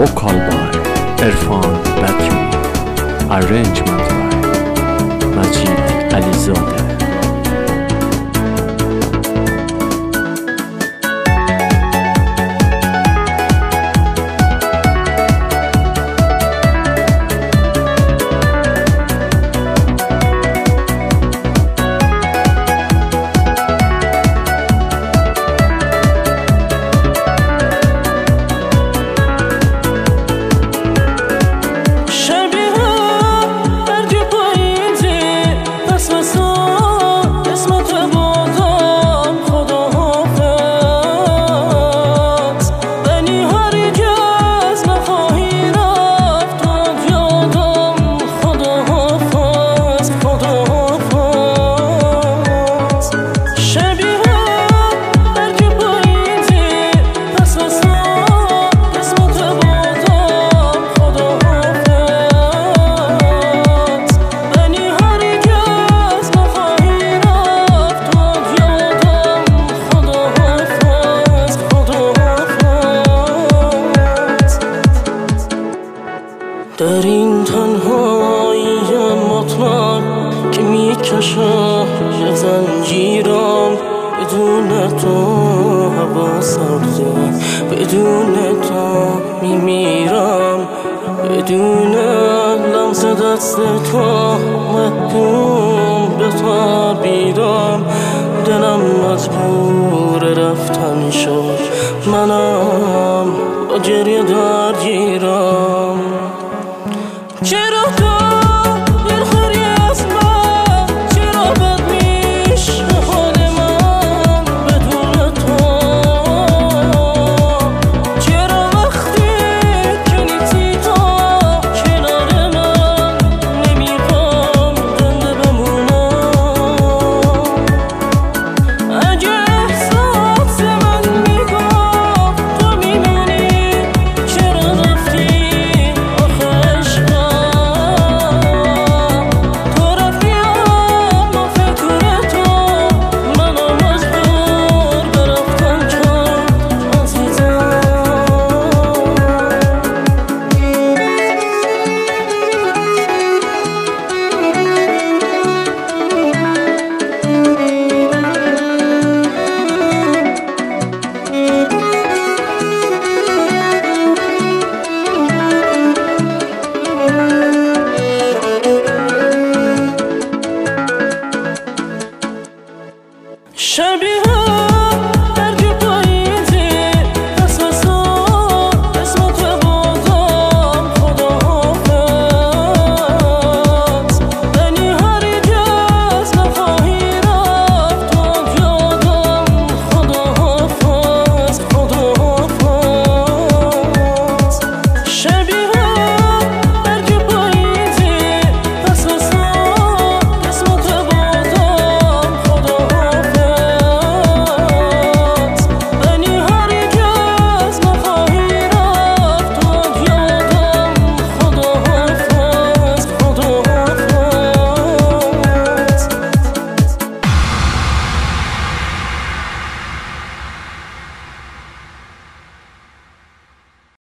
vocal by Irfan Batumi, arrangement by Majid Alizadeh. در این تنهایی مطلق که میکشه یه زنجیرم، بدون تو هوا سرده، بدون تو میمیرم، بدون لمس دست تو محکوم به تابیدم. دلم مجبور رفتن شد، منم با گریه درگیرم. چرا تو